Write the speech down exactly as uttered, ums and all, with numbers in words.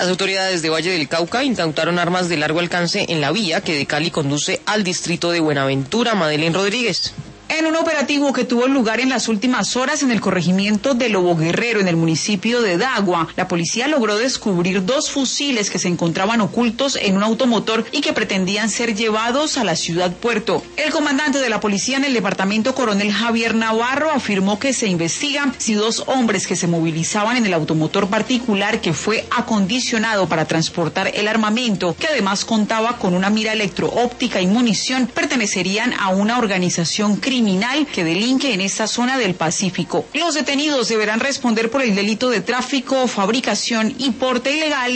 Las autoridades de Valle del Cauca incautaron armas de largo alcance en la vía que de Cali conduce al distrito de Buenaventura. Madeleine Rodríguez. En un operativo que tuvo lugar en las últimas horas en el corregimiento de Lobo Guerrero, en el municipio de Dagua, la policía logró descubrir dos fusiles que se encontraban ocultos en un automotor y que pretendían ser llevados a la ciudad puerto. El comandante de la policía en el departamento, coronel Javier Navarro, afirmó que se investiga si dos hombres que se movilizaban en el automotor particular que fue acondicionado para transportar el armamento, que además contaba con una mira electro-óptica y munición, pertenecerían a una organización criminal criminal que delinque en esta zona del Pacífico. Los detenidos deberán responder por el delito de tráfico, fabricación y porte ilegal